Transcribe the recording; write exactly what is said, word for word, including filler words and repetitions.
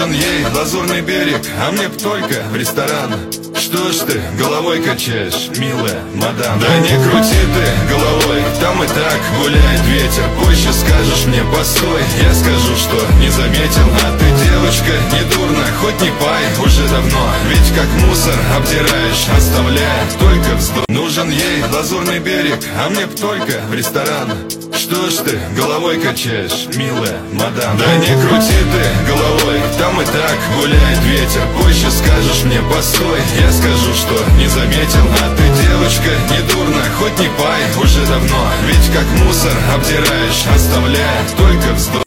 Нужен ей лазурный берег, а мне б только в ресторан. Что ж ты головой качаешь, милая мадам? Да не крути ты головой, там и так гуляет ветер. Позже скажешь мне постой, я скажу, что не заметил. А ты, девочка, не дурно, хоть не пай уже давно. Ведь как мусор обдираешь, оставляя только вздох. Нужен ей лазурный берег, а мне б только в ресторан. Что ж ты головой качаешь, милая мадам? Да не крути ты головой, там и так гуляет ветер. Позже скажешь мне постой, я скажу, что не заметил. А ты, девочка, не дурно, хоть не пай уже давно. Ведь как мусор обдираешь, оставляя только вздох.